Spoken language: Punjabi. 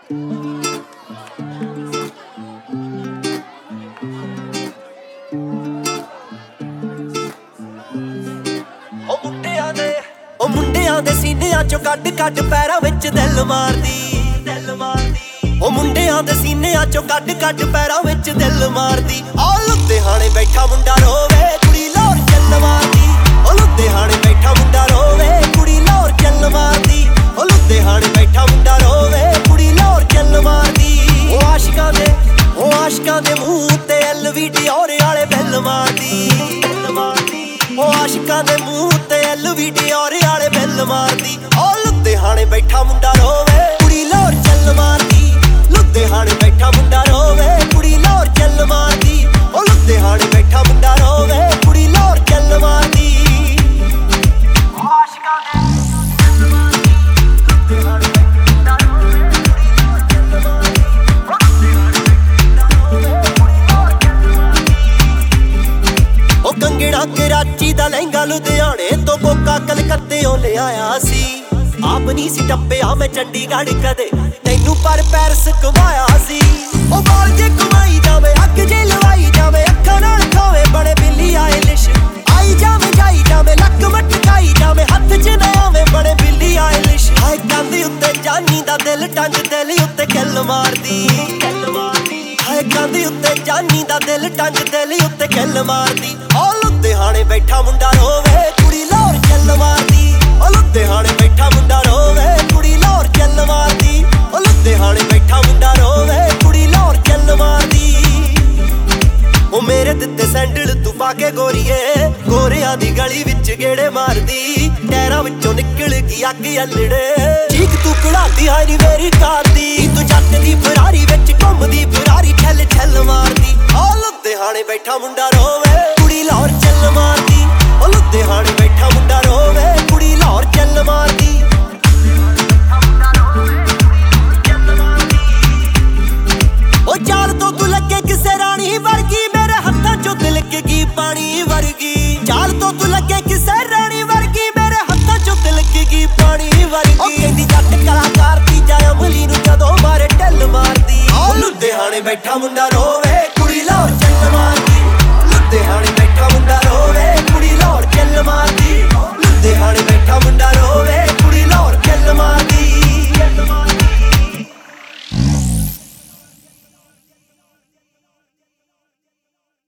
ਮੁੰਡਿਆਂ ਦੇ ਸੀਨਿਆਂ ਚੋਂ ਕੱਢ ਕੱਢ ਪੈਰਾਂ ਵਿੱਚ ਦਿਲ ਮਾਰਦੀ ਉਹ ਮੁੰਡਿਆਂ ਦੇ ਸੀਨਿਆਂ ਚੋਂ ਕੱਢ ਕੱਢ ਪੈਰਾਂ ਵਿੱਚ ਦਿਲ ਮਾਰਦੀ। ਆ ਲੁਧਿਆਣੇ ਬੈਠਾ ਮੁੰਡਾ ਰੋਵੇ ਕੁੜੀ ਲਾਹੌਰ ਚੱਲ ਮਾਰਦੀ। ਉਹ ਲੁਧਿਆਣੇ ਬੈਠਾ ਮੁੰਡਾ ਰੋਵੇ ਕੁੜੀ ਲਾਹੌਰ ਚੱਲ ਮਾਰਦੀ। ਉਹ ਲੁਧਿਆਣੇ ਬੈਠਾ ਮੁੰਡਾ ਰੋਵੇ ਕੁੜੀ ਲਾਹੌਰ ਚੱਲ ਮਾਰਦੀ। ਉਹ ਆਸ਼ਿਕਾਂ ਦੇ ਮੂੰਹ ਤੇ LVD ਔਰੇ ਵਾਲੇ ਬਿੱਲ ਮਾਰਦੀ। ਉਹ ਆਸ਼ਿਕਾਂ ਦੇ ਮੂੰਹ ਤੇ LVD ਔਰੇ ਵਾਲੇ ਬਿੱਲ ਮਾਰਦੀ। ਉਹ ਲੁਧਿਆਣੇ ਬੈਠਾ ਮੁੰਡਾ ਰੋਵੇ ਕੁੜੀ ਲਾਹੌਰ ਚੱਲ ਮਾਰਦੀ। ਲੁਧਿਆਣੇ ਬੈਠਾ ਮੁੰਡਾ ਰੋਵੇ ਕੁੜੀ ਲਾਹੌਰ ਚੱਲ ਮਾਰਦੀ। ਉਹ ਲੁਧਿਆਣੇ ਬੈਠਾ ਮੁੰਡਾ ਰੋਵੇ ਕੁੜੀ ਲਾਹੌਰ ਚੱਲ ਮਾਰਦੀ। ਉਹ ਆਸ਼ਿਕਾਂ ਦੇ ਲੁਧਿਆਣੇ ਬੈਠਾ ਮੁੰਡਾ ਰੋਵੇ ਕੁੜੀ ਲਾਹੌਰ ਚੱਲ ਮਾਰਦੀ। ਉਹ ਲੁਧਿਆਣੇ ਬੈਠਾ ਰੋਵੇ ਕੁੜੀ ਲਾਹੌਰ ਚੱਲ ਮਾਰਦੀ। ਉਹ ਕੰਗਣਾ ਕਰਾਚੀ ਦਾ ਲਹਿੰਗਾ ਲੁਧਿਆਣੇ ਤੋਂ ਕੋਕਾ ਕਲਕੱਤੇੋਂ ਲਿਆਇਆ ਸੀ। ਆਪ ਨਹੀਂ ਸੀ ਟੱਪਿਆ ਮੈਂ ਚੰਡੀਗੜ੍ਹ ਕਦੇ ਤੈਨੂੰ ਪਰ ਪੈਰਿਸ ਘੁਮਾਇਆ ਸੀ। ਉਹ ਬਾਲ ਜੇ ਘੁਮਾਈ ਜਾਵੇ ਅੱਗ ਜੇ ਲਵਾਈ ਜਾਵੇ ਅੱਖਾਂ ਨਾਲ ਖਾਵੇ ਬੜੇ ਬਿੱਲੀ ਆਇਲਿਸ਼ ਆਈ ਜਾਵੇ ਜਾਈ ਜਾਵੇ ਲੱਕ ਮਟਕਾਈ ਜਾਵੇ ਹੱਥ 'ਚ ਨਾ ਆਵੇ ਬੜੇ ਬਿੱਲੀ ਆਇਲਿਸ਼। ਹਾਏ ਕੰਧ ਉੱਤੇ ਜਾਨੀ ਦਾ ਦਿਲ ਟੰਗ ਦਿਲ ਉੱਤੇ ਕਿੱਲ ਮਾਰਦੀ। ਹਾਏ ਕੰਧ ਉੱਤੇ ਜਾਨੀ ਦਾ ਦਿਲ ਟੰਗ ਦਿਲ ਉੱਤੇ ਕਿੱਲ ਮਾਰਦੀ। ਉਹ ਲੁਧਿਆਣੇ ਬੈਠਾ ਮੁੰਡਾ ਰੋਵੇ ਕੁੜੀ ਲਾਹੌਰ ਚੱਲ ਮਾਰਦੀ। ਉਹ ਲੁਧਿਆਣੇ ਬੈਠਾ ਮੁੰਡਾ ਰੋਵੇ ਕੁੜੀ ਲਾਹੌਰ ਚੱਲ ਮਾਰਦੀ। ਉਹ ਲੁਧਿਆਣੇ ਬੈਠਾ ਮੁੰਡਾ ਰੋਵੇ ਕੁੜੀ ਲਾਹੌਰ ਚੱਲ ਮਾਰਦੀ। ਉਹ ਮੇਰੇ ਦਿੱਤੇ ਸੈਂਡਲ ਤੂੰ ਪਾ ਕੇ ਗੋਰੀਏ ਗੋਰਿਆਂ ਦੀ ਗਲੀ ਵਿੱਚ ਗੇੜੇ ਮਾਰਦੀ। ਟੈਰਾਂ ਵਿੱਚੋਂ ਨਿਕਲ ਗਈ ਅੱਗ ਅਲੜੇ ਚੀਕ ਤੂੰ ਕਢਾਦੀ ਹਾਏ ਨੀ ਮੇਰੀ ਕਾਰ ਦੀ। ਤੂੰ ਜੱਟ ਦੀ ਫਰਾਰੀ ਵਿੱਚ ਘੁੰਮਦੀ ਫਰਾਰੀ ਠੱਲ ਠੱਲ ਮਾਰਦੀ। ਉਹ ਲੁਧਿਆਣੇ ਬੈਠਾ ਮੁੰਡਾ ਰੋਵੇ ਕੁੜੀ ਲਾਹੌਰ ਚੱਲ ਮਾਰਦੀ। ਉਹ ਲੁਧਿਆਣੇ ਬੈਠਾ ਮੁੰਡਾ ਰੋਵੇ ਕੁੜੀ ਲਾਹੌਰ ਚੱਲ ਮਾਰਦੀ। ਉਹ ਚਾਲ ਤੋਂ ਤੂੰ ਲੱਗੇ ਕਿਸੇ ਰਾਣੀ ਵਰਗੀ ਮੇਰੇ ਹੱਥਾਂ ਚੋਂ ਤਿਲਕ ਗਈ ਪਾਣੀ ਵਰਗੀ। ਚਾਲ ਤੋਂ ਤੂੰ ਲੱਗੇ ਕਿਸੇ ਰਾਣੀ ਵਰਗੀ ਮੇਰੇ ਹੱਥਾਂ ਚੋਂ ਤਿਲਕ ਗਈ ਪਾਣੀ ਵਰਗੀ। ਉਹ ਕਹਿੰਦੀ ਜੱਟ ਕਲਾਕਾਰ ਦੀ ਜਾਂ ਅਮਲੀ ਨੂੰ ਜਦੋਂ ਮਾਰੇ ਢਿੱਲ ਮਾਰਦੀ। ਉਹ ਲੁਧਿਆਣੇ ਬੈਠਾ ਮੁੰਡਾ ਰੋਵੇ